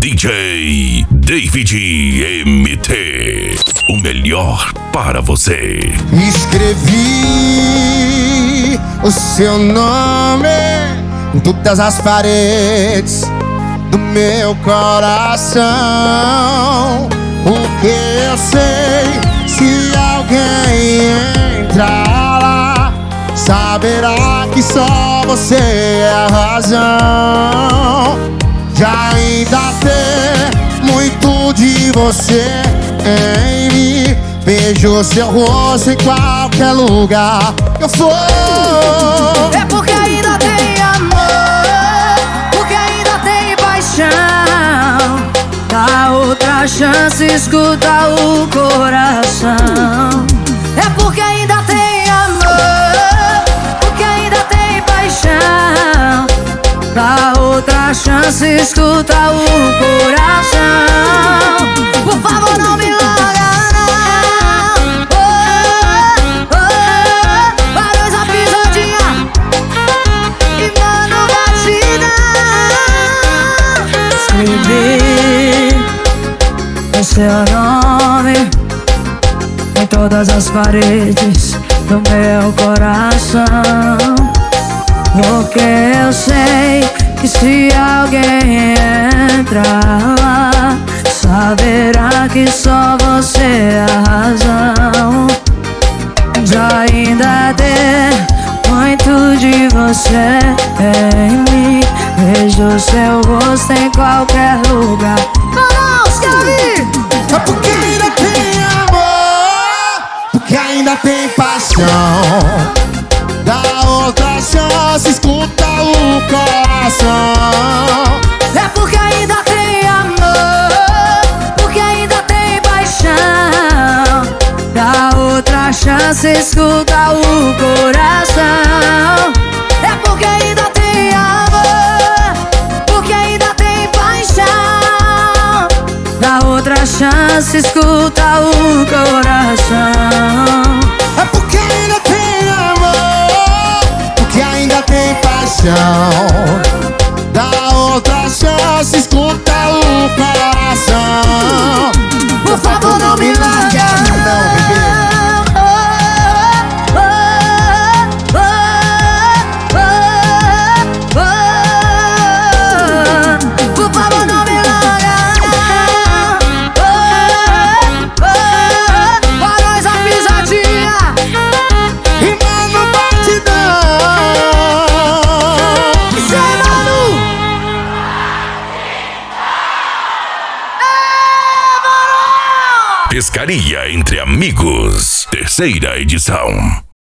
DJ David MT, o melhor para você. Escrevi o seu nome em todas as paredes do meu coração, porque eu sei, se alguém entrar lá, saberá que só você é a razão de ainda ter muito de você em mim. Vejo seu rosto em qualquer lugar que eu for. É porque ainda tem amor, porque ainda tem paixão. Dá outra chance, escuta o coração. É porque ainda tem amor, porque ainda tem paixão. Dá outra chance, escuta o coração. Por favor, não me larga, não. Oh, oh, Barões da Pisadinha e Mano Batidão. Escrevi o seu nome em todas as paredes do meu coração, porque eu sei que se alguém entrar lá, saberá que só você é a razão de ainda ter muito de você em mim. Vejo seu rosto em qualquer lugar. Vamos, Gabi! É porque ainda tem amor, porque ainda tem paixão. Dá outra chance, escuta o coração. É porque ainda tem amor, porque ainda tem paixão. Dá outra chance, escuta o coração. É porque ainda tem amor, porque ainda tem paixão. Dá outra chance, escuta o coração. É porque ainda tem amor, porque ainda tem paixão. Dá outra chance, escuta o coração. Por favor, não me larga, não, bebê. Por favor, não me larga. Barões da Pisadinha E Mano Batidão. Isso é Manu. Pescaria entre Amigos, terceira edição.